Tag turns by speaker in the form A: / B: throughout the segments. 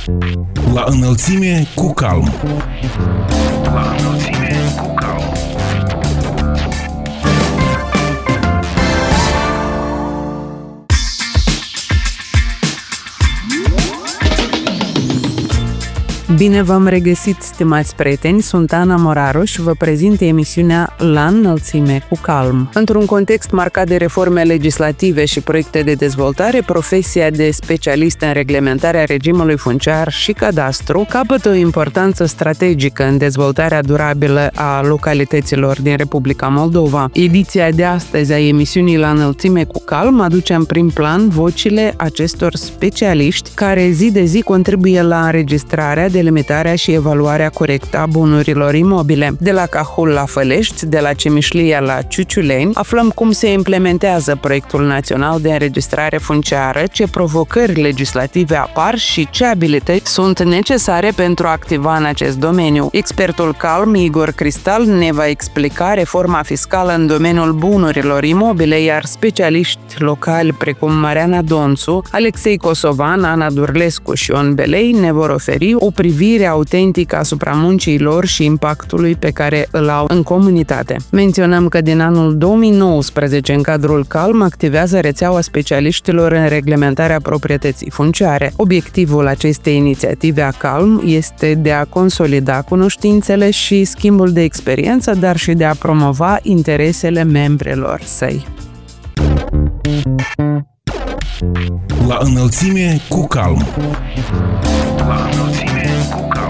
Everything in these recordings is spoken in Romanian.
A: La înălțime cu calm. La înălțime cu calm.
B: Bine v-am regăsit, stimați prieteni, sunt Ana Moraru și vă prezint emisiunea La înălțime cu calm. Într-un context marcat de reforme legislative și proiecte de dezvoltare, profesia de specialist în reglementarea regimului funciar și cadastru capătă o importanță strategică în dezvoltarea durabilă a localităților din Republica Moldova. Ediția de astăzi a emisiunii La înălțime cu calm aduce în prim plan vocile acestor specialiști care zi de zi contribuie la înregistrarea, delimitarea și evaluarea corectă a bunurilor imobile. De la Cahul la Fălești, de la Cemișlia la Ciuciuleni, aflăm cum se implementează proiectul național de înregistrare funciară, ce provocări legislative apar și ce abilități sunt necesare pentru a activa în acest domeniu. Expertul calm, Igor Cristal, ne va explica reforma fiscală în domeniul bunurilor imobile, iar specialiști locali precum Mariana Donțu, Alexei Kosovan, Ana Durlescu și Ion Belei ne vor oferi o privire autentică asupra muncii lor și impactului pe care îl au în comunitate. Menționăm că din anul 2019, în cadrul CALM, activează rețeaua specialiștilor în reglementarea proprietății funciare. Obiectivul acestei inițiative a CALM este de a consolida cunoștințele și schimbul de experiență, dar și de a promova interesele membrelor săi.
A: La înălțime cu calm. La înălțime cu calm.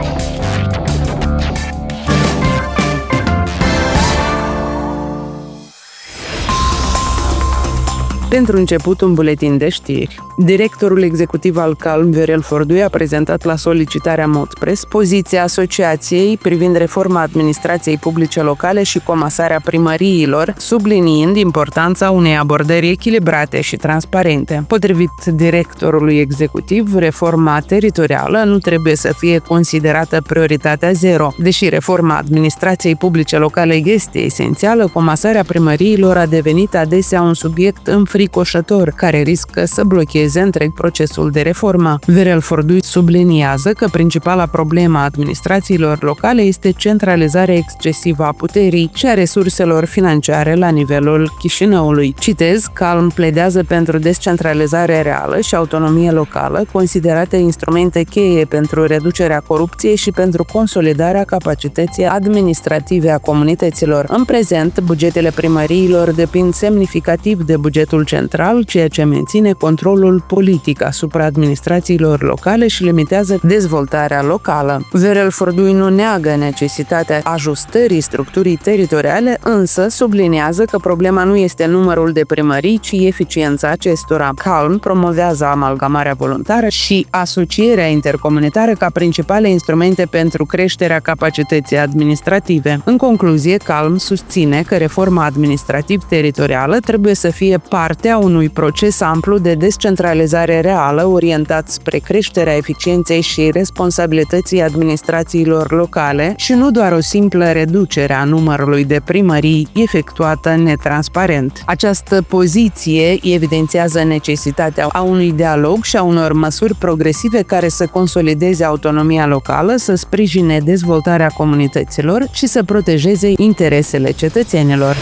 B: Pentru început, un buletin de știri. Directorul executiv al CALM, Viorel Fordui, a prezentat la solicitarea Modpress poziția asociației privind reforma administrației publice locale și comasarea primăriilor, subliniind importanța unei abordări echilibrate și transparente. Potrivit directorului executiv, reforma teritorială nu trebuie să fie considerată prioritatea zero. Deși reforma administrației publice locale este esențială, comasarea primăriilor a devenit adesea un subiect înfricoșător, care riscă să blocheze întreg procesul de reformă. Viorel Fordui subliniază că principala problemă a administrațiilor locale este centralizarea excesivă a puterii și a resurselor financiare la nivelul Chișinăului. Citez, CALM pledează pentru descentralizare reală și autonomie locală, considerate instrumente cheie pentru reducerea corupției și pentru consolidarea capacității administrative a comunităților. În prezent, bugetele primăriilor depind semnificativ de bugetul central, ceea ce menține controlul politic asupra administrațiilor locale și limitează dezvoltarea locală. Viorel Fordui nu neagă necesitatea ajustării structurii teritoriale, însă subliniază că problema nu este numărul de primării, ci eficiența acestora. CALM promovează amalgamarea voluntară și asocierea intercomunitară ca principale instrumente pentru creșterea capacității administrative. În concluzie, CALM susține că reforma administrativ-teritorială trebuie să fie parte a unui proces amplu de descentralizare reală orientat spre creșterea eficienței și responsabilității administrațiilor locale și nu doar o simplă reducere a numărului de primării efectuată netransparent. Această poziție evidențiază necesitatea a unui dialog și a unor măsuri progresive care să consolideze autonomia locală, să sprijine dezvoltarea comunităților și să protejeze interesele cetățenilor.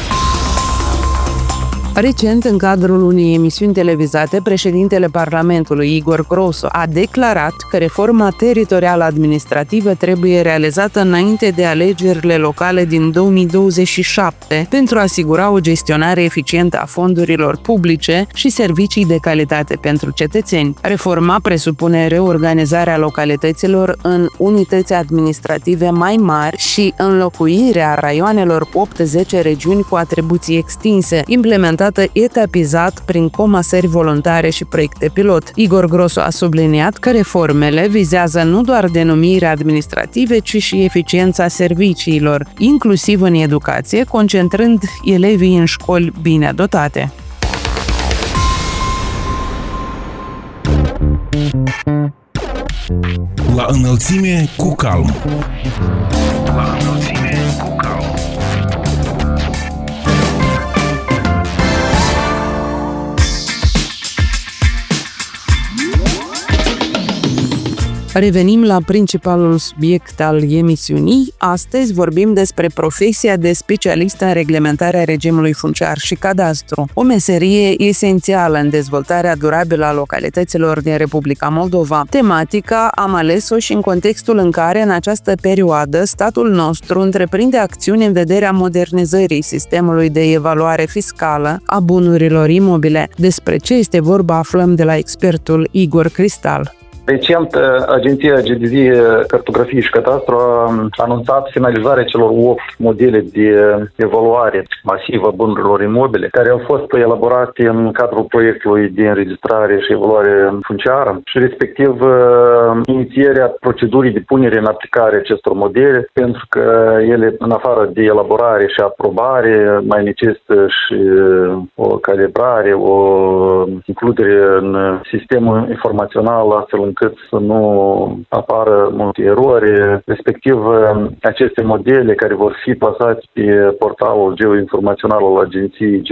B: Recent, în cadrul unei emisiuni televizate, președintele Parlamentului, Igor Grosu, a declarat că reforma teritorială administrativă trebuie realizată înainte de alegerile locale din 2027 pentru a asigura o gestionare eficientă a fondurilor publice și servicii de calitate pentru cetățeni. Reforma presupune reorganizarea localităților în unități administrative mai mari și înlocuirea raioanelor 8-10 regiuni cu atribuții extinse, implementată etapizat prin comasări voluntare și proiecte pilot. Igor Grosu a subliniat că reformele vizează nu doar denumirea administrative, ci și eficiența serviciilor, inclusiv în educație, concentrând elevii în școli bine dotate.
A: La înălțime cu calm. La înălțime cu calm.
B: Revenim la principalul subiect al emisiunii. Astăzi vorbim despre profesia de specialist în reglementarea regimului funciar și cadastru, o meserie esențială în dezvoltarea durabilă a localităților din Republica Moldova. Tematica am ales-o și în contextul în care, în această perioadă, statul nostru întreprinde acțiuni în vederea modernizării sistemului de evaluare fiscală a bunurilor imobile. Despre ce este vorba aflăm de la expertul Igor Cristal.
C: Recent, Agenția GDZ Cartografie și Cadastru a anunțat finalizarea celor 8 modele de evaluare masivă a bunurilor imobile, care au fost elaborate în cadrul proiectului de înregistrare și evaluare funciară și respectiv inițierea procedurii de punere în aplicare acestor modele, pentru că ele, în afară de elaborare și aprobare, mai necesită și o calibrare, o includere în sistemul informațional, astfel încât să nu apară multe erori, respectiv aceste modele care vor fi plasate pe portalul geoinformațional al agenției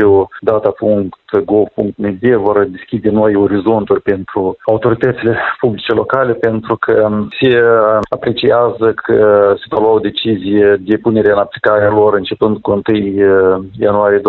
C: geodata.gov.md vor deschide noi orizonturi pentru autoritățile publice locale, pentru că se apreciază că se va lua o decizie de punere în aplicare a lor începând cu 1 ianuarie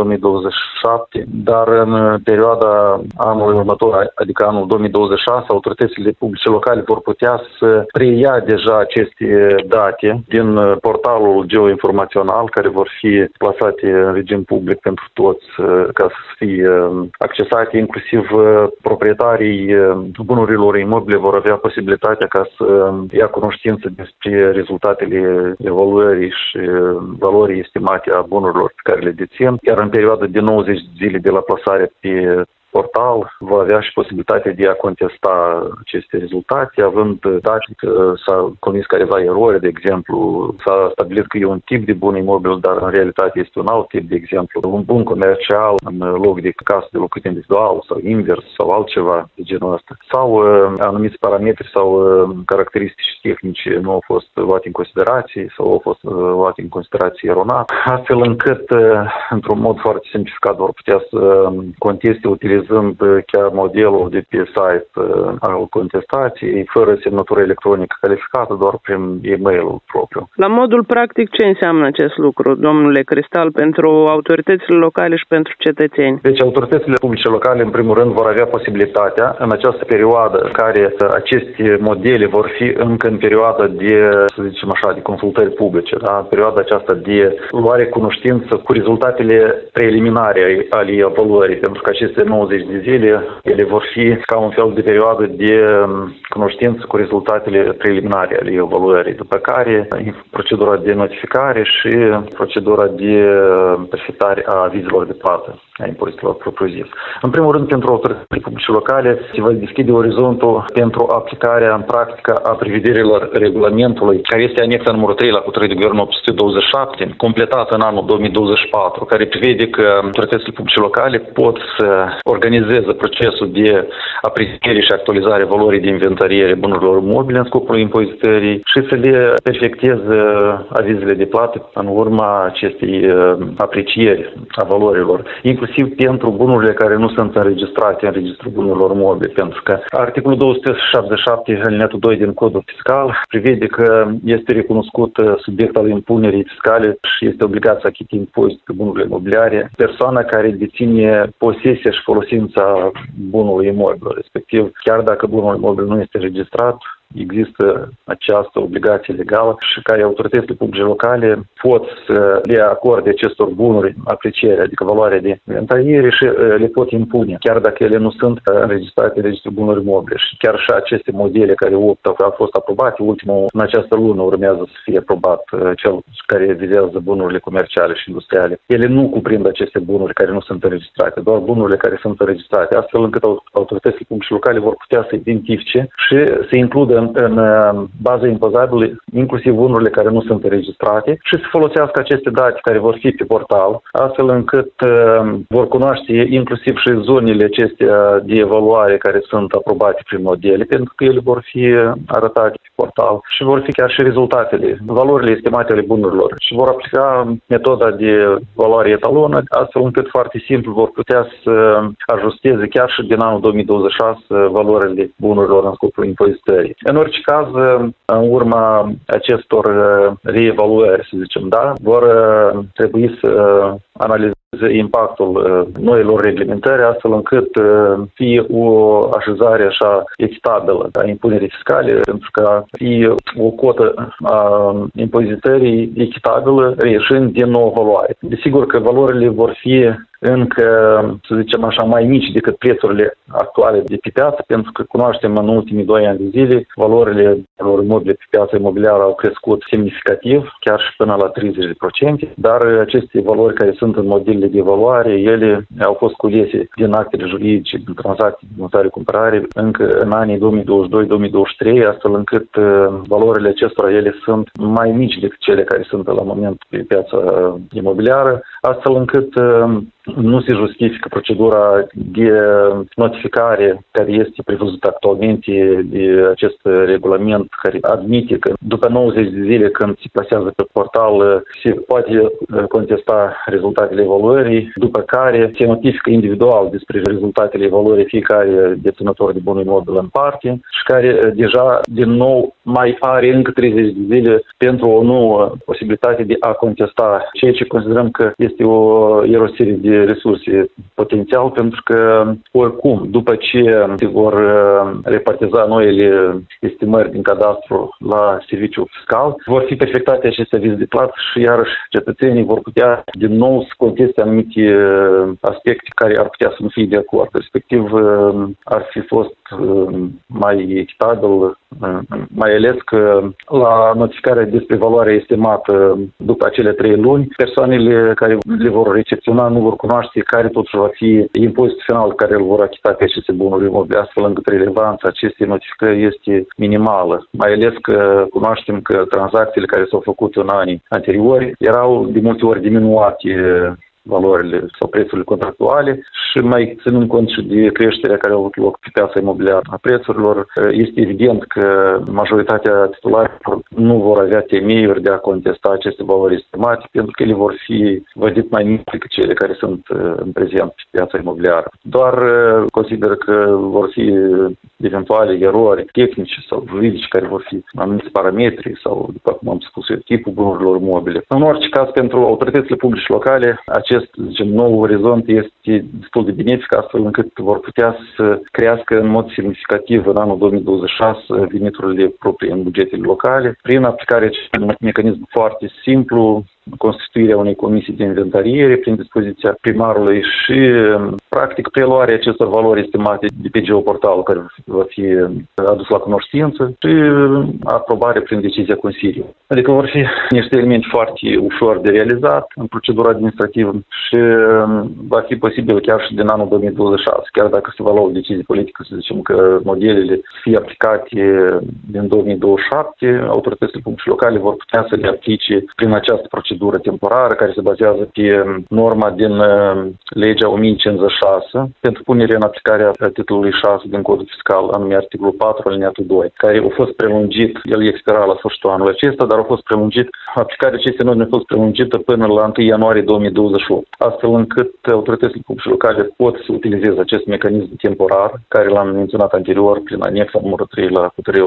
C: 2027, dar în perioada anului următor, adică anul 2026, autoritățile publice locale vor putea să preia deja aceste date din portalul geoinformațional, care vor fi plasate în regim public pentru toți, ca să fie accesate, inclusiv proprietarii bunurilor imobile vor avea posibilitatea ca să ia cunoștință despre rezultatele evaluării și valorii estimate a bunurilor pe care le dețin, iar în perioada de 90 zile de la plasare pe portal va avea și posibilitatea de a contesta aceste rezultate, având date că s-a comis careva erori, de exemplu, s-a stabilit că e un tip de bun imobil, dar în realitate este un alt tip, de exemplu, un bun comercial în loc de casă de locuit individual sau invers sau altceva de genul ăsta. Sau anumiți parametri sau caracteristici tehnice nu au fost luate în considerație sau au fost luate în considerație eronat, astfel încât, într-un mod foarte simplificat, vor putea să conteste utilizând chiar modelul de pe site al contestației, fără semnătură electronică calificată, doar prin e-mail-ul propriu.
B: La modul practic, ce înseamnă acest lucru, domnule Cristal, pentru autoritățile locale și pentru cetățeni?
C: Deci, autoritățile publice locale, în primul rând, vor avea posibilitatea, în această perioadă în care aceste modele vor fi încă în perioada de, să zicem așa, de consultări publice, da? Perioada aceasta de luare cunoștință cu rezultatele preliminare ale evaluării, pentru că aceste 90 de zile, ele vor fi ca un fel de perioadă de cunoștință cu rezultatele preliminare ale evaluării, după care procedura de notificare și procedura de perfectare a avizelor de plată a impozitelor propriu-zis. În primul rând, pentru autoritățile publice locale se va deschide orizontul pentru aplicarea în practică a prevederilor regulamentului, care este anexa numărul 3 la hotărârea de guvern 827, completată în anul 2024, care prevede că autoritățile publice locale pot să organizeze procesul de apreciere și actualizare valorii de inventariere bunurilor mobile în scopul impozitării și să le perfecteze avizele de plată în urma acestei aprecieri a valorilor, inclusiv pentru bunurile care nu sunt înregistrate în registrul bunurilor mobile, pentru că articolul 277 alineatul 2 din Codul Fiscal prevede că este recunoscut subiect al impunerii fiscale și este obligat să achite impozit pe bunurile imobiliare persoana care deține posesia și folosința bunului imobil, respectiv chiar dacă bunul imobil nu este registrat, există această obligație legală și care autoritățile publice locale pot să le acorde acestor bunuri apreciere, adică valoarea de inventariere și le pot impune, chiar dacă ele nu sunt înregistrate în registrul bunuri mobile. Și chiar și aceste modele care 8 au fost aprobate, ultimul în această lună urmează să fie aprobat, cel care vizează bunurile comerciale și industriale. Ele nu cuprind aceste bunuri care nu sunt înregistrate, doar bunurile care sunt înregistrate, astfel încât autoritățile publice locale vor putea să identifice și să includă în baza impozabilă inclusiv bunurile care nu sunt înregistrate și să folosească aceste date care vor fi pe portal, astfel încât vor cunoaște inclusiv și zonele acestea de evaluare care sunt aprobate prin modele, pentru că ele vor fi arătate pe portal și vor fi chiar și rezultatele, valorile estimate ale bunurilor și vor aplica metoda de valoare etalonă, astfel încât foarte simplu vor putea să ajusteze chiar și din anul 2026 valorile bunurilor în scopul impozitării. În orice caz, în urma acestor reevaluări, să zicem, da, vor trebui să analizeze impactul noilor reglementări, astfel încât fie o așezare așa echitabilă a impunerii fiscale, pentru că fie o cotă a impozitării echitabilă, reieșind din nou valoare. Desigur că valorile vor fi încă, să zicem așa, mai mici decât prețurile actuale de pe piață, pentru că cunoaștem în ultimii 2 ani de zile, valorile imobile pe piața imobiliară au crescut semnificativ, chiar și până la 30%, dar aceste valori care sunt în modelele de evaluare, ele au fost culese din actele juridice, din tranzacții de vânzare-cumpărare, încă în anii 2022-2023, astfel încât valorile acestora, ele sunt mai mici decât cele care sunt la moment pe piața imobiliară, astfel încât nu se justifică procedura de notificare care este prevăzută actualmente de acest regulament care admite că după 90 de zile când se plasează pe portal se poate contesta rezultatele evaluării, după care se notifică individual despre rezultatele evaluării fiecare deținător de bunul imobil în parte și care deja din nou mai are încă 30 de zile pentru o nouă posibilitate de a contesta, ceea ce considerăm că este o irosire de resurse potențial, pentru că oricum, după ce se vor repartiza noile estimări din cadastru la serviciul fiscal, vor fi perfectate aceste avize de plată și iarăși cetățenii vor putea din nou să conteste anumite aspecte care ar putea să nu fie de acord. Respectiv, ar fi fost mai echitabil, mai ales că la notificarea despre valoarea estimată după acele 3 luni, persoanele care le vor recepționa nu vor cunoaște care totuși va fi impozitul final care îl vor achita pe aceste bunuri imobile, astfel încât relevanța acestei notificări este minimală. Mai ales că cunoaștem că tranzacțiile care s-au făcut în anii anteriori erau de multe ori diminuate valorile sau prețurile contractuale și mai ținând cont și de creșterea care a avut loc pe piața imobiliară a prețurilor, este evident că majoritatea titularilor nu vor avea temeiuri de a contesta aceste valori estimate, pentru că ele vor fi văzute mai mici decât cele care sunt în prezent pe piața imobiliară. Doar consider că vor fi eventuale erori tehnice sau juridice care vor fi anumiți parametri sau, după cum am spus, tipul bunurilor mobile. În orice caz, pentru autoritățile publice locale, acest, zicem, nou orizont este destul de benefic, astfel încât vor putea să crească în mod semnificativ în anul 2026 veniturile proprii în bugetele locale, prin aplicarea unui mecanism foarte simplu, constituirea unei comisii de inventariere prin dispoziția primarului și, practic, preluarea acestor valori estimate de pe geoportalul care va fi adus la cunoștință și aprobare prin decizia Consiliului. Adică vor fi niște elemente foarte ușor de realizat în procedura administrativă și va fi posibil chiar și din anul 2026, chiar dacă se va lua o decizie politică, să zicem că modelele să fie aplicate din 2027, autoritățile publice locale vor putea să le aplice prin această procedură temporară care se bazează pe norma din legea 1056 pentru punerea în aplicare a titlului 6 din Codul Fiscal, anume articolul 4 alineatul 2, care a fost prelungit, el expira la sfârșitul anului acesta, dar a fost prelungit, aplicarea acestei norme a fost prelungită până la 1 ianuarie 2028, astfel încât autoritățile publice locale pot să utilizeze acest mecanism temporar, care l-am menționat anterior prin anexa numărul 3 la hotărârea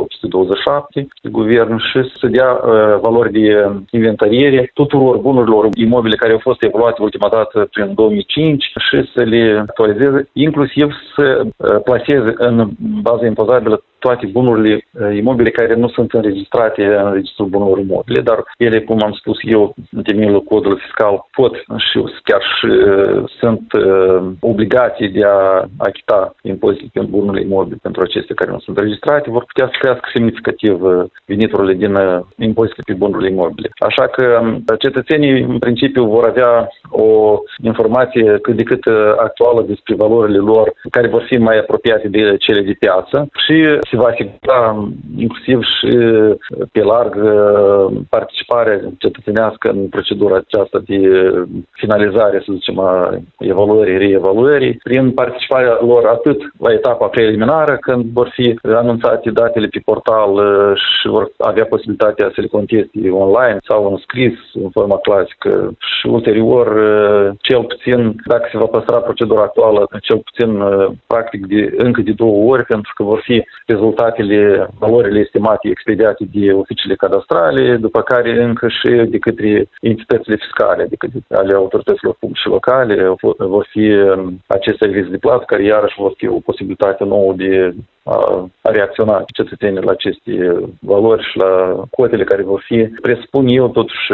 C: 827 de guvern și să dea valori de inventariere tuturor bunurilor imobile care au fost evaluate ultima dată prin 2005 și să le actualizeze, inclusiv să plaseze în baza impozabilă toate bunurile imobile care nu sunt înregistrate în registrul bunurilor imobile, dar ele, cum am spus eu, în temeiul codului fiscal, pot și chiar și sunt obligații de a achita impozitul pe bunurile imobile pentru acestea care nu sunt înregistrate, vor putea să crească semnificativ veniturile din impozitele pe bunurile imobile. Așa că cetățenii, în principiu, vor avea o informație cât de cât actuală despre valorile lor, care vor fi mai apropiate de cele de piață și se va asigura inclusiv și pe larg participarea cetățenească în procedura aceasta de finalizare, să zicem, a evaluării, reevaluării, prin participarea lor atât la etapa preliminară, când vor fi anunțate datele pe portal și vor avea posibilitatea să le conteste online sau în scris, în forma clasică, și ulterior cel puțin, dacă se va păstra procedura actuală, cel puțin practic încă de 2 ori, pentru că vor fi rezultatele, valorile estimate expediate de oficiile cadastrale, după care încă și de către entitățile fiscale, ale autorităților publice locale, vor fi aceste avize de plată, care iarăși vor fi o posibilitate nouă de a reacționa cetățenii la aceste valori și la cotele care vor fi, presupun eu, totuși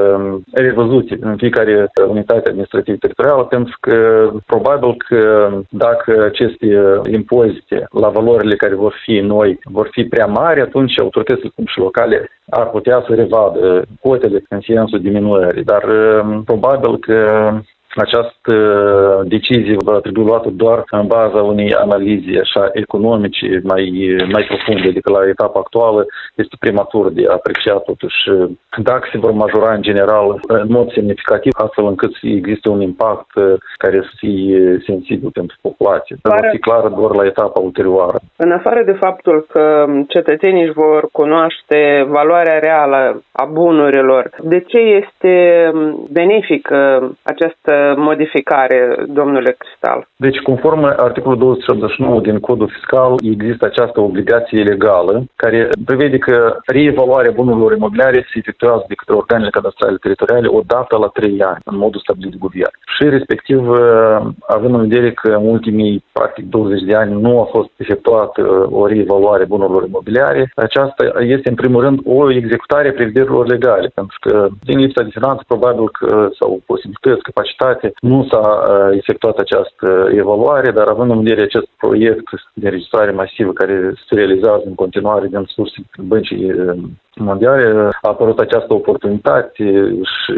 C: revăzute în fiecare unitate administrativă teritorială, pentru că probabil că dacă aceste impozite la valorile care vor fi noi vor fi prea mari, atunci autoritățile publice locale ar putea să revadă cotele în sensul diminuării. Dar probabil că această decizie va trebui luată doar în baza unei analize așa economice mai profunde decât la etapa actuală. Este prematur de apreciat totuși dacă se vor majora în general în mod semnificativ, astfel încât să existe un impact care să fie sensibil pentru populație. Dar va fi clară doar la etapa ulterioară.
B: În afară de faptul că cetățenii își vor cunoaște valoarea reală a bunurilor, de ce este benefică această modificare, domnule Cristal?
C: Deci, conform articolul 289 din Codul Fiscal, există această obligație legală care prevede că reevaluarea bunurilor imobiliare se efectuează de către organele cadastrale teritoriale o dată la 3 ani, în modul stabilit de guvern. Și respectiv, având în vedere că în ultimii, practic, 20 de ani nu a fost efectuată o reevaluare bunurilor imobiliare, aceasta este, în primul rând, o executare a prevederilor legale, pentru că, din lipsa de finanțe, probabil că, sau posibilități, capacitate, nu s-a efectuat această evaluare, dar având în vedere acest proiect de înregistrare masivă care se realizează în continuare din surse Băncii Mondiale, a apărut această oportunitate și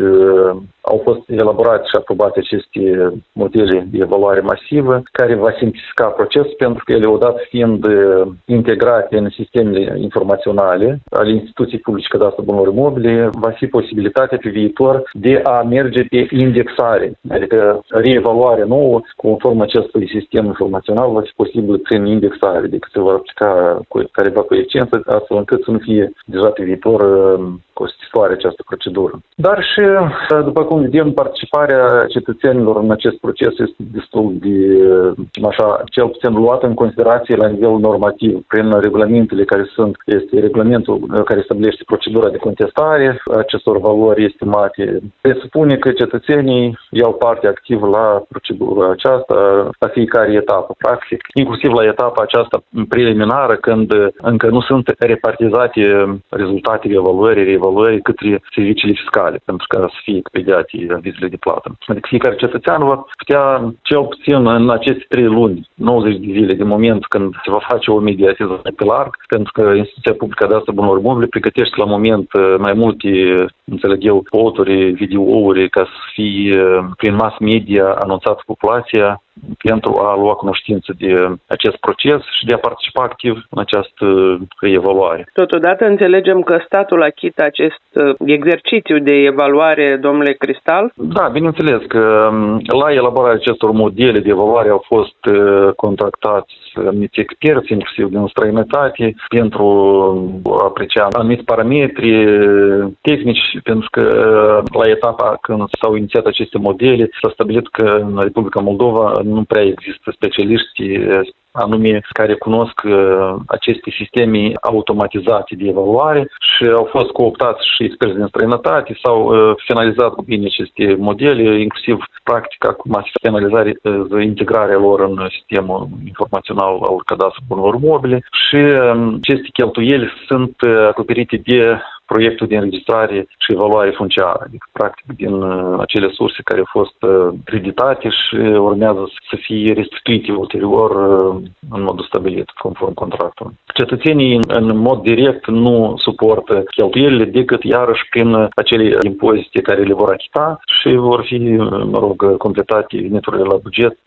C: au fost elaborate și aprobate aceste modele de evaluare masivă care va simplifica procesul, pentru că ele, odată fiind integrate în sistemele informaționale ale instituției publice cadastru bunurilor imobile, va fi posibilitatea pe viitor de a merge pe indexare, adică reevaluarea nouă conform acestui sistem informațional va fi posibil prin indexare, decât se va aplica careva coeficiență, astfel încât să nu fie deja pe viitor costisitoare această procedură. Dar și, după cum vedem, participarea cetățenilor în acest proces este destul de, așa, cel puțin luată în considerație la nivel normativ, prin regulamentele care sunt. Este regulamentul care stabilește procedura de contestare acestor valori estimate. Presupune că cetățenii iau parte activă la procedura aceasta, la fiecare etapă, practic, inclusiv la etapa aceasta preliminară, când încă nu sunt repartizate rezultatele evaluării către serviciile fiscale, pentru că să fie expediate avizele de plată. Adică fiecare cetățean va putea, cel puțin în aceste 3 luni, 90 de zile, de moment când se va face o mediatizare pe larg, pentru că Instituția Publică Cadastru Bunurilor Imobile pregătește la moment mai multe, înțeleg eu, foturi, videouri, ca să fie prin mass media anunțată populația pentru a lua cunoștință de acest proces și de a participa activ în această evaluare.
B: Totodată înțelegem că statul achită acest exercițiu de evaluare, domnule Cristal?
C: Da, bineînțeles că la elaborarea acestor modele de evaluare au fost contactați anumiți experți, inclusiv din străinătate, pentru a aprecia anumiți parametri tehnici, pentru că la etapa când s-au inițiat aceste modele, s-a stabilit că în Republica Moldova nu prea există specialiști anume care cunosc aceste sisteme automatizate de evaluare și au fost cooptați și experți din străinătate, s-au finalizat cu bine aceste modele, inclusiv practic acum se finalizare integrarea lor în sistemul informațional al cadastrului bunurilor imobile și aceste cheltuieli sunt acoperite de proiectul de înregistrare și evaluare funciară, adică practic din acele surse care au fost creditate și urmează să fie restituite ulterior în modul stabilit, conform contractului. Cetățenii în mod direct nu suportă cheltuielile decât iarăși prin acele impozite care le vor achita și vor fi, completate veniturile la buget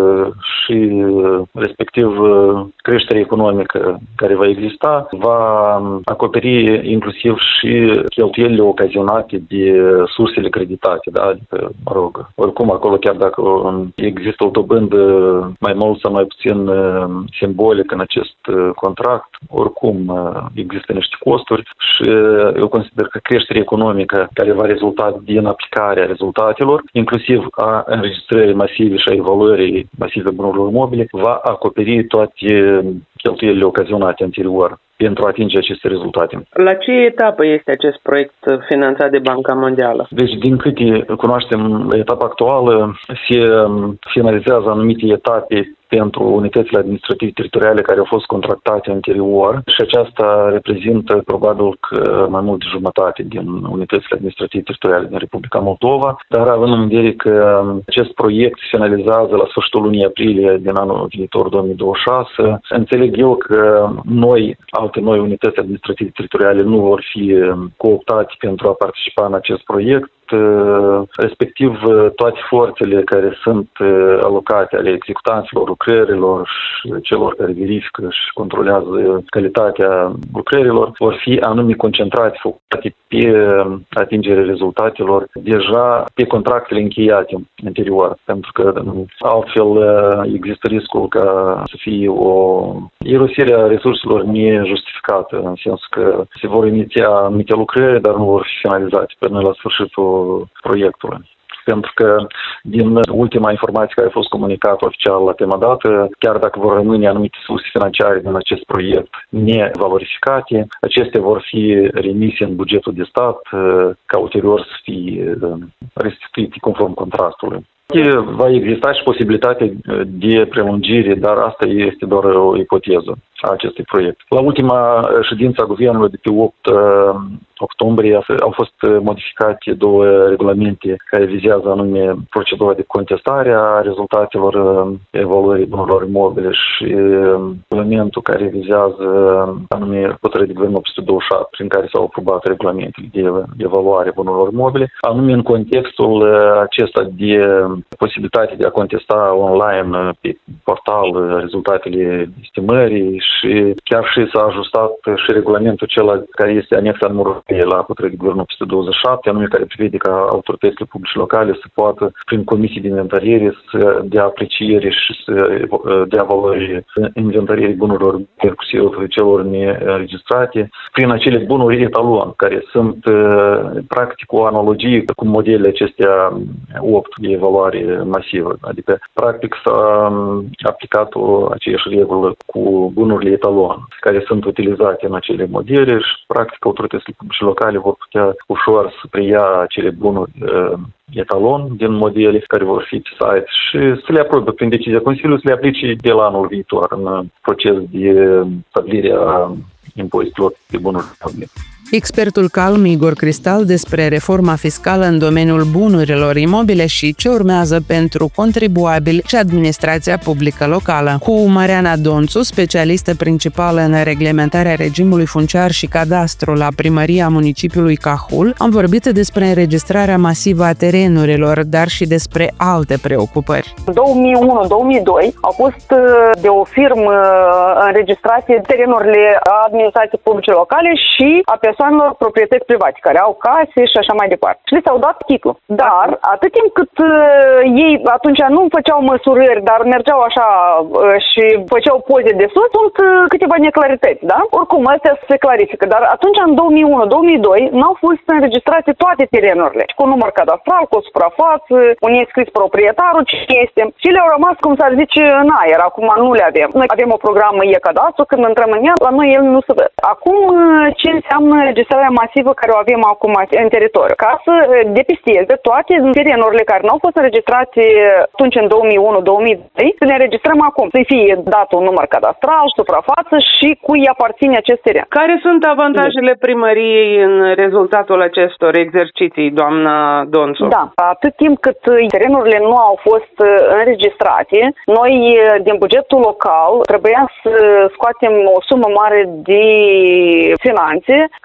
C: și respectiv creșterea economică care va exista va acoperi inclusiv și cheltuielile ocazionate de sursele creditate, da? Adică, oricum acolo, chiar dacă există o dobândă mai mult sau mai puțin simbolică în acest contract, impact. Oricum există niște costuri și eu consider că creșterea economică care va rezulta din aplicarea rezultatelor, inclusiv a înregistrării masive și a evaluării masive bunurilor mobile, va acoperi toate cheltuielile ocazionate anterior pentru a atinge aceste rezultate.
B: La ce etapă este acest proiect finanțat de Banca Mondială?
C: Deci, din câte cunoaștem, la etapa actuală se finalizează anumite etape pentru unitățile administrative teritoriale care au fost contractate anterior și aceasta reprezintă probabil că mai mult de jumătate din unitățile administrative teritoriale din Republica Moldova, dar având în vedere că acest proiect se finalizează la sfârșitul lunii aprilie din anul viitor 2026, înțeleg eu că alte noi unități administrative teritoriale nu vor fi cooptate pentru a participa în acest proiect, respectiv toate forțele care sunt alocate ale executanților lucrărilor și celor care verifică și controlează calitatea lucrărilor vor fi anume concentrate, focusate pe atingerea rezultatelor deja pe contractele încheiate anterior, pentru că altfel există riscul ca să fie o irosire a resurselor nejustificată, în sensul că se vor iniția anumite lucrări, dar nu vor fi finalizate până la sfârșitul proiectului. Pentru că din ultima informație care a fost comunicată oficial la tema dată, chiar dacă vor rămâne anumite surse financiare din acest proiect nevalorificate, acestea vor fi remise în bugetul de stat ca ulterior să fie restituite conform contractului. Va exista și posibilitatea de prelungire, dar asta este doar o ipoteză a acestui proiect. La ultima ședință a Guvernului de pe 8 octombrie au fost modificate două regulamente care vizează anume procedura de contestare a rezultatelor evaluării bunurilor imobile și regulamentul care vizează anume hotărârea de Guvern 827 prin care s-au aprobat regulamentele de evaluare a bunurilor imobile, anume în contextul acesta de posibilitatea de a contesta online pe portal rezultatele estimării și chiar și s-a ajustat și regulamentul acela care este anexat numărul la hotărârea de Guvern 827, anume care prevede ca autoritățile publice locale să poată, prin comisii de inventariere, să dea apreciere și să dea valori inventariere bunurilor inclusiv celor neînregistrate, prin acele bunuri etalon, care sunt practic o analogie cu modelele acestea 8 de evaluare masivă. Adică, practic, s-a aplicat aceeași regulă cu bunurile etalon, care sunt utilizate în acele modele și, practic, autoritățile publice locale vor putea ușor să preia acele bunuri etalon din modele care vor fi pe site și să le aprobe prin decizia Consiliului, să le aplice de la anul viitor în proces de stabilire a impozitelor pe bunuri mobile.
B: Expertul Calm Igor Cristal despre reforma fiscală în domeniul bunurilor imobile și ce urmează pentru contribuabili și administrația publică locală. Cu Mariana Donțu, specialistă principală în reglementarea regimului funciar și cadastru la Primăria Municipiului Cahul, am vorbit despre înregistrarea masivă a terenurilor, dar și despre alte preocupări.
D: În 2001-2002 au fost de o firmă înregistrate terenurile administrației publice locale și a persoanelor proprietăți private, care au case și așa mai departe. Și le s-au dat titlu. Dar, atât timp cât ei atunci nu făceau măsurări, dar mergeau așa și făceau poze de sus, sunt câteva neclarități, da? Oricum, astea se clarifică. Dar atunci, în 2001-2002, n-au fost înregistrate toate terenurile. Cu număr cadastral, cu o suprafață, unde e scris proprietarul, cine este. Și le-au rămas, cum s-ar zice, în aer. Acum nu le avem. Noi avem o programă e-cadastru, când intrăm în ea, la noi el nu se văd. Acum, ce înseamnă înregistrarea masivă care o avem acum în teritoriu? Ca să depisteze toate terenurile care nu au fost înregistrate atunci în 2001-2002, să le înregistrăm acum. Să fie dat un număr cadastral, suprafață și cui aparține acest teren.
B: Care sunt avantajele primăriei în rezultatul acestor exerciții, doamna Donțu?
D: Da, atât timp cât terenurile nu au fost înregistrate, noi din bugetul local trebuia să scoatem o sumă mare de finanțe ca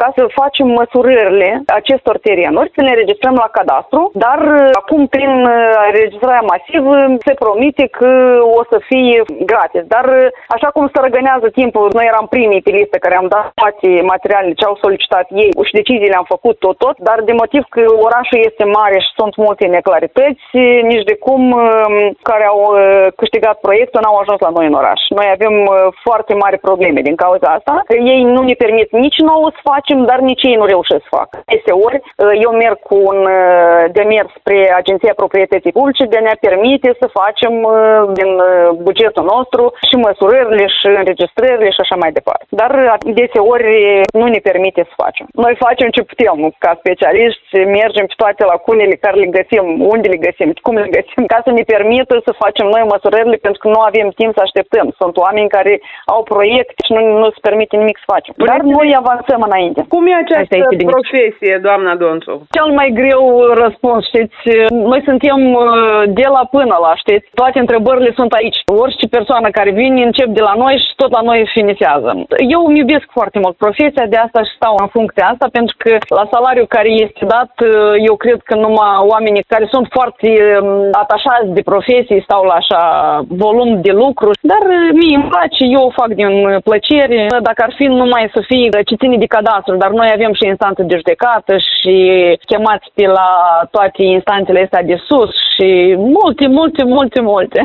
D: ca să facem măsurările acestor terenuri, să le înregistrăm la cadastru, dar acum prin înregistrarea masivă se promite că o să fie gratis. Dar așa cum se răgânează timpul, noi eram primii pe listă care am dat toate materialele ce au solicitat ei și deciziile am făcut tot, dar de motiv că orașul este mare și sunt multe neclarități, nici de cum care au câștigat proiectul n-au ajuns la noi în oraș. Noi avem foarte mari probleme din cauza asta. Ei nu ne permit nici nouă să facem, dar nici ei nu reușesc să facă. Deseori, eu merg cu un demers spre Agenția Proprietății Publice de a ne permite să facem din bugetul nostru și măsurările și înregistrările și așa mai departe. Dar deseori nu ne permite să facem. Noi facem ce putem ca specialiști, mergem pe toate lacunele care le găsim, unde le găsim, cum le găsim, ca să ne permită să facem noi măsurările, pentru că nu avem timp să așteptăm. Sunt oameni care au proiecte și nu se permite nimic să facem. Dar noi avansăm înainte.
B: Cum e această profesie, doamna Donțu?
D: Cel mai greu răspuns, știți, noi suntem de la până la, știți, toate întrebările sunt aici. Orice persoană care vine încep de la noi și tot la noi finisează. Eu îmi iubesc foarte mult profesia, de asta și stau în funcția asta, pentru că la salariul care este dat, eu cred că numai oamenii care sunt foarte atașați de profesie stau la așa volum de lucru, dar mie îmi place, eu o fac din plăcere. Dacă ar fi numai să fie ce ține de cadastru, dar noi avem și instanță de judecată și chemați pe la toate instanțele astea de sus și multe.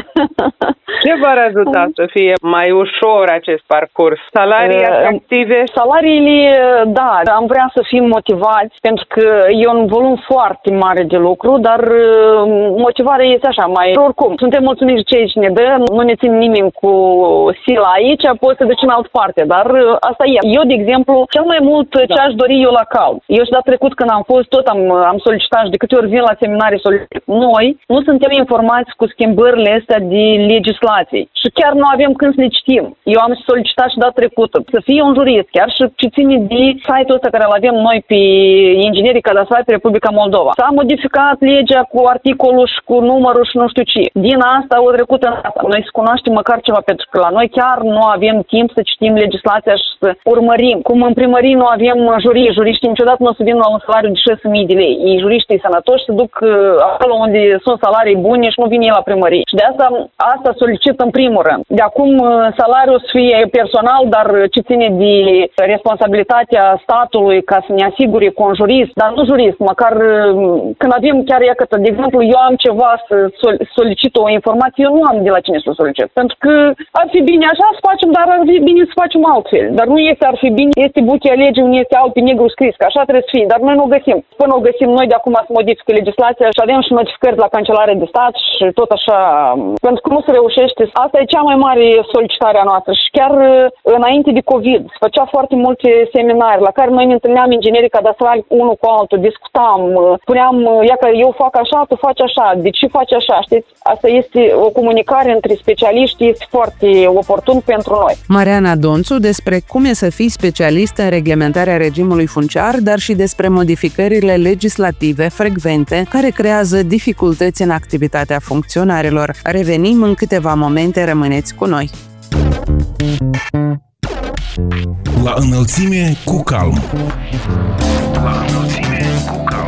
B: Ce v-ar ajuta să fie mai ușor acest parcurs? Salarii atractive?
D: Salariile, da, am vrea să fim motivați, pentru că e un volum foarte mare de lucru, dar motivarea este așa, mai oricum. Suntem mulțumiți de cei ce ne dă, nu ne țin nimeni cu sila aici, poți să duci în altă parte, dar asta e. Eu, de exemplu, cel mai mult ce aș dori eu la CALB. Eu și data trecut când am fost, tot am solicitat și de câte ori vin la seminarii solicit. Noi nu suntem informați cu schimbările astea de legislație și chiar nu avem când să le citim. Eu am solicitat și data trecută să fie un jurist, chiar și ce ține de site-ul ăsta care îl avem noi pe inginerii cadastrali pe Republica Moldova. S-a modificat legea cu articolul și cu numărul și nu știu ce. Din asta o trecut în asta. Noi să cunoaștem măcar ceva, pentru că la noi chiar nu avem timp să citim legislația și să urmărim. Cum în primărie nu avem juriștii niciodată nu o să vină la un salariu de 6.000 de lei. Ei juriștii sănătoși se duc acolo unde sunt salarii bune și nu vin ei la primărie. Și de asta solicit în primul rând. De acum salariul să fie personal, dar ce ține de responsabilitatea statului ca să ne asigure cu un jurist, dar nu jurist, măcar când avem chiar de exemplu, eu am ceva să solicit o informație, eu nu am de la cine să o solicit. Pentru că ar fi bine așa să facem, dar ar fi bine să facem altfel. Dar nu este ar fi bine, este buchea legii, nu este alt pe negru scris, că așa trebuie să fie, dar noi nu o găsim. Până o găsim noi, de acum să modifică legislația și avem și notificări la Cancelarea de Stat și tot așa. Pentru că nu se reușește. Asta e cea mai mare solicitare a noastră. Și chiar înainte de COVID se făcea foarte multe seminarii la care noi ne întâlneam inginerii cadastrali unul cu altul, discutam, spuneam, ia că eu fac așa, tu faci așa, de ce faci așa, știți? Asta este o comunicare între specialiști, este foarte oportun pentru noi.
B: Mariana Donțu despre cum e să fii specialist în reglementarea regimului funciar, dar și despre modificările legislative frecvente care creează dificultăți în activitatea funcționarilor. Revenim în câteva momente, rămâneți cu noi.
A: La înălțime cu calm. La înălțime cu calm.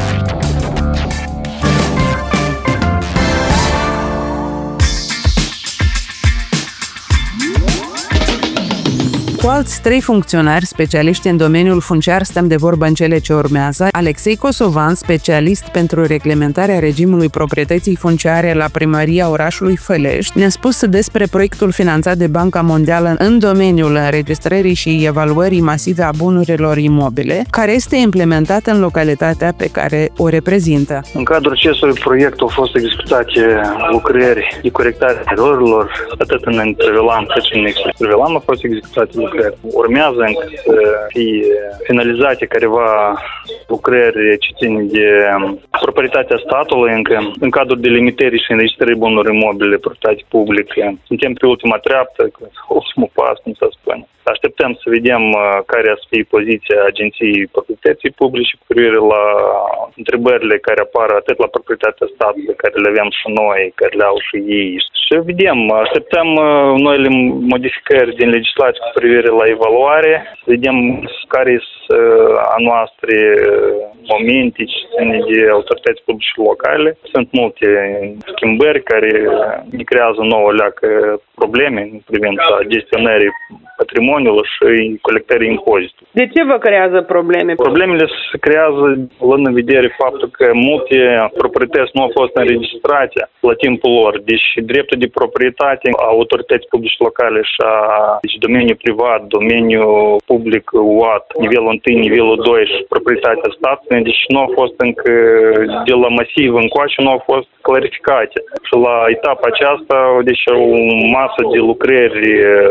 B: Cu alți 3 funcționari specialiști în domeniul funciar stăm de vorbă în cele ce urmează. Alexei Kosovan, specialist pentru reglementarea regimului proprietății funciare la Primăria orașului Fălești, ne-a spus despre proiectul finanțat de Banca Mondială în domeniul înregistrării și evaluării masive a bunurilor imobile, care este implementat în localitatea pe care o reprezintă.
C: În cadrul acestui proiect au fost executate lucrări de corectare a erorilor, atât în intravelam cât și în extravelam au fost executate lucrări. Urmează încă să fie finalizate careva lucrări ce țin de proprietatea statului încă în cadrul delimitării și înregistrării bunurilor imobile proprietate publică. Suntem pe ultima treaptă, ultimul pas, cum să spune. Așteptăm să vedem care să fie poziția Agenției Proprietății Publice cu privire la întrebările care apar atât la proprietatea statului, care le avem și noi, care le au și ei. Și vedem, așteptăm noile modificări din legislație cu privire la evaluare, să vedem care sunt
E: a noastre momente ce ține de autorități publice locale. Sunt multe schimbări care ne creează nouă leacă probleme în privința gestionării patrimoniului și colectării impozitului.
B: De ce vă creează probleme?
E: Problemele se creează luând în vedere faptul că multe proprietăți nu au fost înregistrate la timpul lor. Deci dreptul de proprietate a autorității publice locale și a domeniul privat, domeniul public UAT, nivelul 1, nivelul 2 și proprietatea statului, deci nu au fost încă de la masiv încoace, nu au fost clarificate. Și la etapa aceasta, deci o masă de lucrări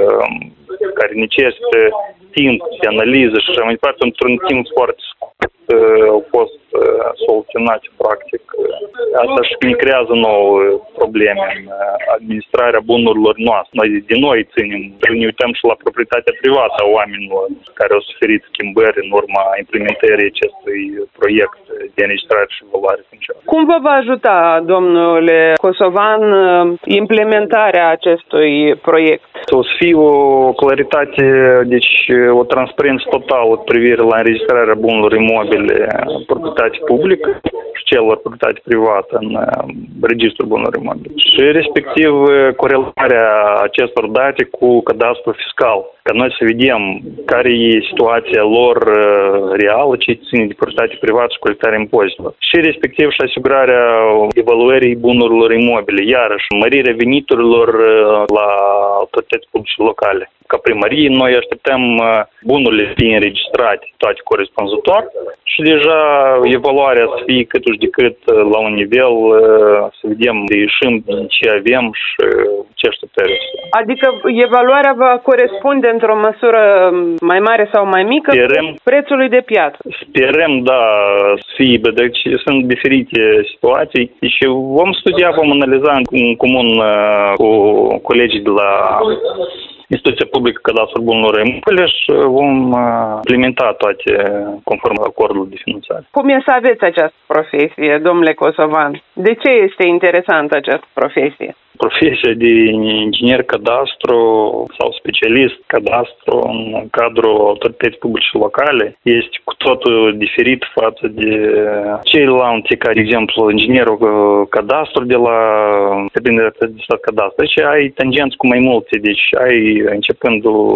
E: care necesită timp de analiză și așa mai departe, într-un timp foarte scurt au fost soluționate, practic. Asta și ne creează nouă probleme în administrarea bunurilor noastre. Noi de noi ținem, ne uităm și la proprietatea privată a oamenilor care au suferit schimbări în urma implementării acestui proiect de înregistrare și evaluare funciară.
B: Cum vă va ajuta, domnule Cosovan, implementarea acestui proiect?
E: O să fie o claritate, deci o transparență totală cu privire la înregistrarea bunurilor imobile proprietate publică și celor proprietate privată în registrul bunurilor imobile. Și respectiv corelarea acestor date cu cadastrul fiscal. Ca noi să vedem care e situația lor reală, ce ține de proprietate privată și colectarea impozitelor. Și respectiv și asigurarea evaluării bunurilor imobile. Iarăși, mărirea veniturilor la autorități publice locale. Ca primărie, noi așteptăm bunurile să fie înregistrate, toate corespunzător, și deja evaluarea să fie câtuși de cât la un nivel, să vedem de ieșim din ce avem și ce așteptări.
B: Adică evaluarea va corespunde într-o măsură mai mare sau mai mică prețului de piață?
E: Sperăm, da, să fie, deci sunt diferite situații și vom studia, vom analiza în comun cu colegii de la Instituția Publică Cadastrul Bunurilor Imobile și vom implementa toate conform acordului de finanțare.
B: Cum e să aveți această profesie, domnule Cosovan? De ce este interesantă această profesie?
E: Profesia de inginer cadastru sau specialist cadastru în cadrul autorității publice locale este cu totul diferit față de ceilalți, ca de exemplu inginerul cadastru de la Depinderea de stat cadastru. Deci ai tangenți cu mai multe, deci ai începând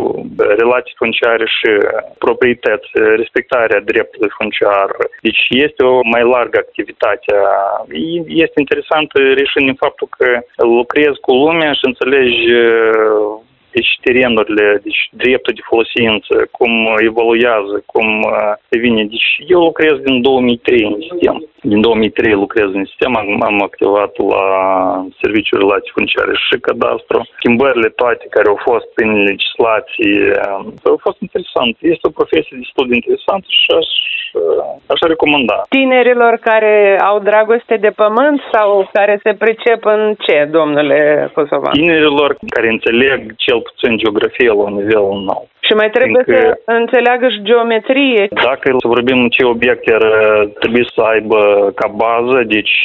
E: relații funciare și proprietăți, respectarea dreptului funciar. Deci este o mai largă activitate. Este interesant reșind din faptul că lucrezi cu lumea și înțelegi deci terenurile, deci dreptul de folosință, cum evoluează, cum vine. Deci eu lucrez din 2003 în sistem. Din 2003 lucrez în sistem, am activat la Serviciul Relații Funciare și Cadastru. Schimbările toate care au fost în legislație au fost interesante. Este o profesie destul de interesantă și aș recomanda.
B: Tinerilor care au dragoste de pământ sau care se pricep în ce, domnule Cosovan?
E: Tinerilor care înțeleg cel puțin geografie la un nivel înalt.
B: Și mai trebuie să înțeleagă și geometrie.
E: Dacă să vorbim ce obiecte ar trebui să aibă ca bază, deci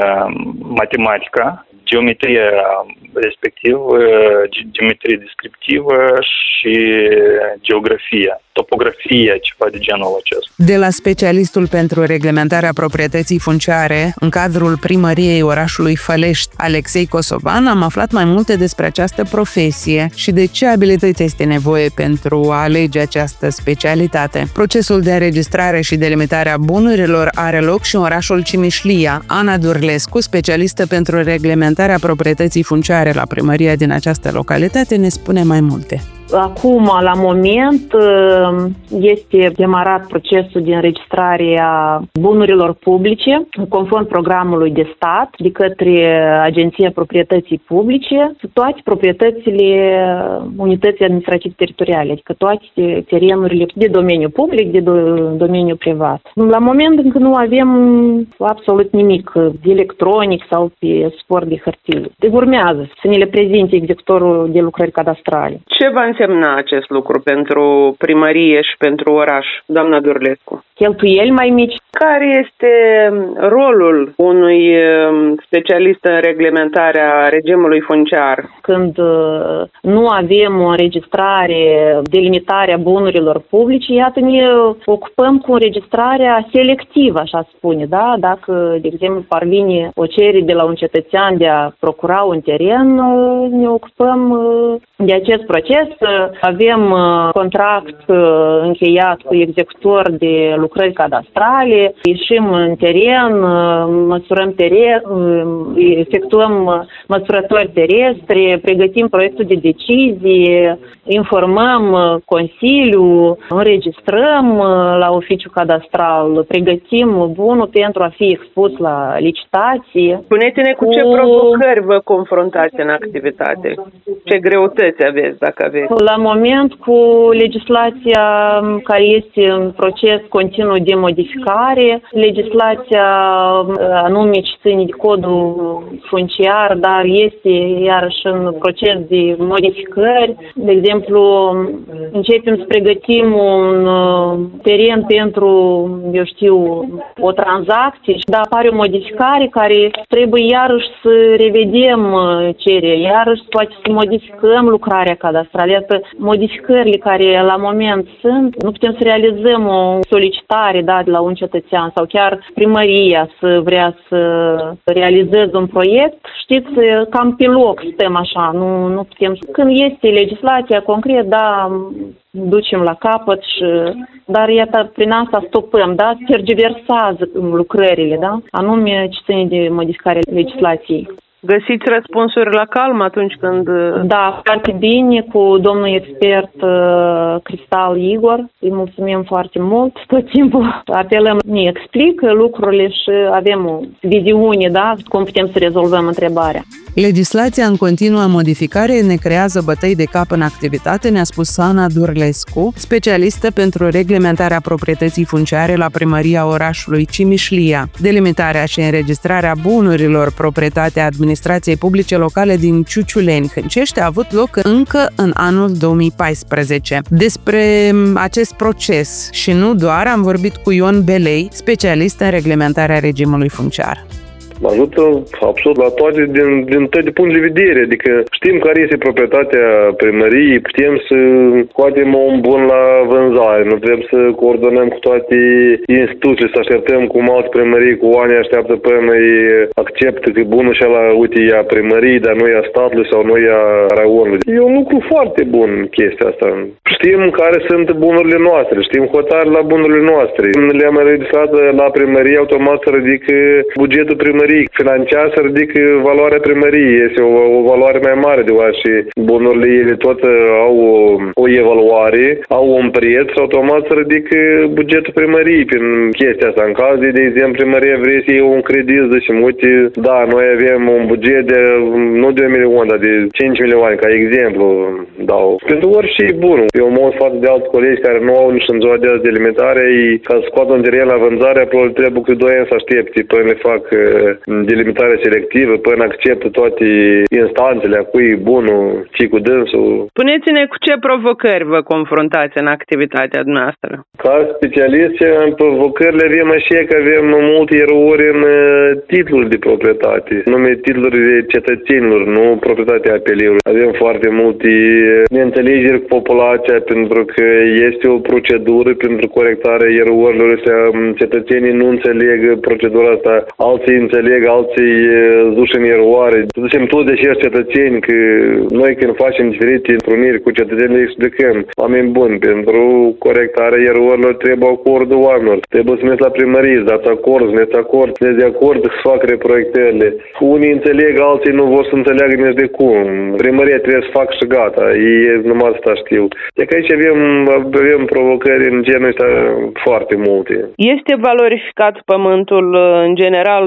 E: matematica, geometria respectiv, geometrie descriptivă și geografia, topografia, ceva de genul acesta.
B: De la specialistul pentru reglementarea proprietății funciare în cadrul primăriei orașului Fălești, Alexei Cosovan, am aflat mai multe despre această profesie și de ce abilități este nevoie pentru a alege această specialitate. Procesul de înregistrare și delimitare a bunurilor are loc și în orașul Cimișlia. Ana Durlescu, specialistă pentru reglementarea proprietății funciare la primăria din această localitate, ne spune mai multe.
F: Acum, la moment, este demarat procesul de înregistrare a bunurilor publice, conform programului de stat, de către Agenția Proprietății Publice, toate proprietățile unității administrative teritoriale, adică toate terenurile de domeniu public, de domeniu privat. La moment încă nu avem absolut nimic de electronic sau pe suport de hârtie. Urmează să ne le prezinte executorul de lucrări cadastrale.
B: Ce va însemna acest lucru pentru primărie și pentru oraș, doamna Durlescu?
F: cheltuieli mai mici.
B: Care este rolul unui specialist în reglementarea regimului funciar?
F: Când nu avem o înregistrare, delimitarea bunurilor publice, iată, ne ocupăm cu înregistrarea selectivă, așa spune, da? Dacă, de exemplu, parvine o cerere de la un cetățean de a procura un teren, ne ocupăm de acest proces. Avem contract încheiat cu executor de lucrări cadastrale, ieșim în teren, măsurăm teren, efectuăm măsurători terestre, pregătim proiectul de decizie, informăm Consiliul, înregistrăm la oficiu cadastral, pregătim bunul pentru a fi expus la licitație.
B: Spuneți-ne cu ce provocări vă confruntați în activitate? Ce greutăți aveți, dacă aveți?
F: La moment, cu legislația care este în proces continuu de modificare, legislația anume ce ține de codul funciar, dar este iarăși în proces de modificări. De exemplu, începem să pregătim un teren pentru, eu știu, o tranzacție, dar apare o modificare care trebuie iarăși să revedem cererea, iarăși poate să modificăm lucrarea cadastrală. Iată, modificările care la moment sunt, nu putem să realizăm o solicitare, da, de la un cetățean sau chiar primăria să vrea să realizeze un proiect. Știți, cam pe loc stăm așa, nu putem. Când este legislația concret, da, ducem la capăt, dar iată, prin asta stopăm, da, tergiversează lucrările, da, anume ce ține de modificarea legislației.
B: Găsiți răspunsuri la calm atunci când...
F: Da, foarte bine, cu domnul expert Cristal Igor. Îi mulțumim foarte mult. Tot timpul apelăm, ne explică lucrurile și avem o viziune, da, cum putem să rezolvăm întrebarea.
B: Legislația în continuă modificare ne creează bătăi de cap în activitate, ne-a spus Ana Durlescu, specialistă pentru reglementarea proprietății funciare la Primăria orașului Cimișlia. Delimitarea și înregistrarea bunurilor proprietatea administrației publice locale din Ciuciuleni, Hâncești, a avut loc încă în anul 2014. Despre acest proces și nu doar am vorbit cu Ion Belei, specialist în reglementarea regimului funciar.
G: Mă ajută absolut la toate din toate puncte de vedere. Adică știm care este proprietatea primăriei, putem să scoatem un bun la vânzare, nu trebuie să coordonăm cu toate instituțiile, să așteptăm cum alți primării cu ani așteaptă până îi acceptă că bunul și ăla, uite, ia primării, dar nu ia statului sau nu ia raionului. E un lucru foarte bun chestia asta. Știm care sunt bunurile noastre, știm hotare la bunurile noastre. Le-am înregistrat la primărie, automat să ridică bugetul primăriei. Financiar să ridică valoarea primăriei. Este o valoare mai mare, deoarece bunurile ele tot au o evaluare, au un preț, automat să ridică bugetul primăriei prin chestia asta. În caz de exemplu, primăria vrea să iei un credit, zicem, uite, da, noi avem un buget de, nu de 1 milion, dar de 5 milioane, ca exemplu, dau. Pentru orice e bun. Eu mă uit față de alți colegi care nu au nici în ziua de azi delimitare, ca să scoată un teren la vânzare, probabil trebuie cu 2 ani să aștepte până le fac delimitare selectivă, până acceptă toate instanțele, a cui e bunul, ci cu dânsul.
B: Spuneți-ne cu ce provocări vă confruntați în activitatea dumneavoastră?
G: Ca specialist, în provocările avem așa că avem multe erori în titlul de proprietate, nume titlurile cetățenilor, nu proprietatea apelierului. Avem foarte multe neînțelegeri cu populația pentru că este o procedură pentru corectarea erorilor astea. Cetățenii nu înțeleg procedura asta, alții înțeleg, alții duși în eroare. Zicem toți de acești cetățeni că noi când facem diferite întruniri cu cetățenii le explicăm. Oameni buni, pentru corectarea erorilor trebuie acordul oamenilor. Trebuie să mergi la primărie, dați acord, sunteți acord, sunteți de acord să facă reproiectările. Unii înțeleg, alții nu vor să înțeleagă nici de cum. Primăria trebuie să facă și gata. Ei numai asta știu. Deci aici avem provocări în genul ăsta foarte multe.
B: Este valorificat pământul în general, domnule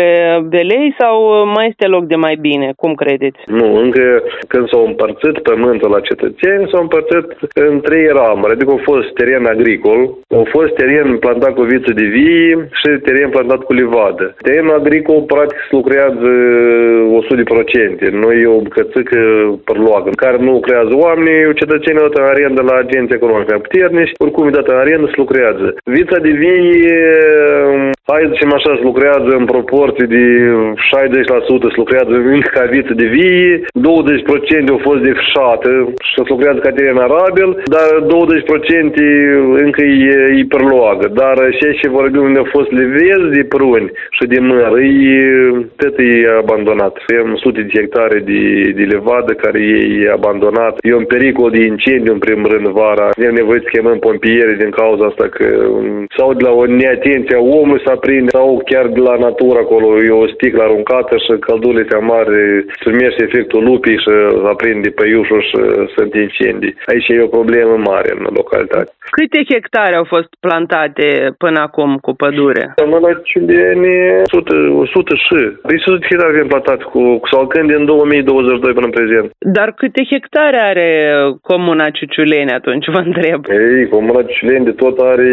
B: Belei sau mai este loc de mai bine? Cum credeți?
G: Nu, încă când s-au împărțit pământul la cetățeni, s-au împărțit în 3 ramuri. Adică a fost teren agricol, a fost teren plantat cu viță de vie și teren plantat cu livadă. Terenul agricol practic se lucrează 100%. Nu e o bucățică părloagă, care nu lucrează oamenii, cetățenii dată în arendă la agenții economice puternici, oricum e dată în arendă se lucrează. Vița de vie, hai să zicem așa, se lucrează în proporție de 60%, se lucrează încă ca viță de vie, 20% au fost defrișată și se lucrează ca teren arabil, dar 20% încă e perloagă. Dar ce vorbim unde au fost livezi de pruni și de măr, tot e abandonat. Avem sute de hectare de livadă care e abandonat. E un pericol de incendiu în primul rând vara. Avem nevoie să chemăm pompieri din cauza asta că sau de la o neatenție a omului să aprinde sau chiar de la natură acolo e o sticlă aruncată și căldurile se mare, se primește efectul lupii și aprinde păiușul și sunt incendii. Aici e o problemă mare în localitate.
B: Câte hectare au fost plantate până acum cu pădure?
G: La Ciuleni 100 și. 100 de hectare avem plantat cu salcâni din 2022 până în prezent.
B: Dar câte hectare are comuna Ciuciuleni atunci, vă întreb?
G: Ei, comuna Ciuciuleni de tot are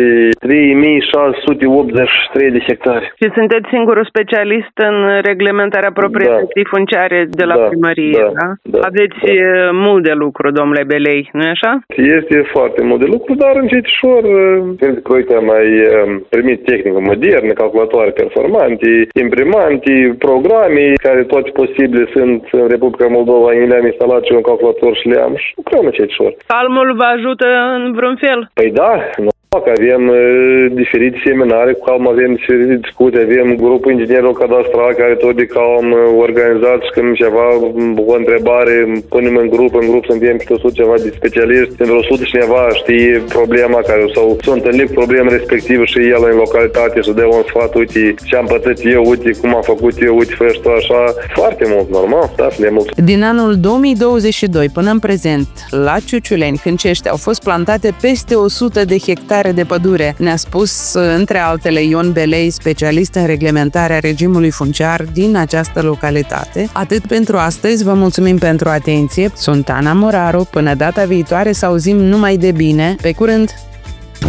G: 3683 de hectare.
B: Și sunteți singurul specialist în reglementarea proprietății funciare de la primărie, da? Aveți mult de lucru, domnule Belei, nu-i așa?
G: Este foarte mult de lucru, dar încetișor, cred că uite, am mai primit tehnică modernă, calculatoare performante, imprimante, programe, care toate posibile sunt în Republica Moldova, le-am instalat și un calculator și le-am și lucrăm încetișor.
B: Calmul vă ajută în vreun fel?
G: Păi da, că avem diferite seminare, cu Calm avem diferite discuții, avem grupul inginerilor cadastral care tot de Calm organizat și când ceva, o întrebare, punem în grup suntem și 100 ceva de specialiști, pentru 100 cineva știe problema care sau s-a întâlnit cu problema respectivă și el în localitate și dă un sfat, uite ce am pățit eu, uite cum am făcut eu, uite fă și tu așa, foarte mult, normal, da, ne mulțumim.
B: Din anul 2022 până în prezent, la Ciuciuleni, Hâncești, au fost plantate peste 100 de hectare de pădure, ne-a spus, între altele, Ion Belei, specialist în reglementarea regimului funciar din această localitate. Atât pentru astăzi, vă mulțumim pentru atenție. Sunt Ana Moraru, până data viitoare să auzim numai de bine. Pe curând!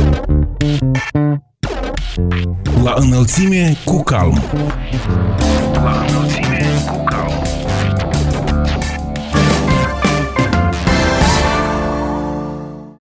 A: La înălțime cu Calm.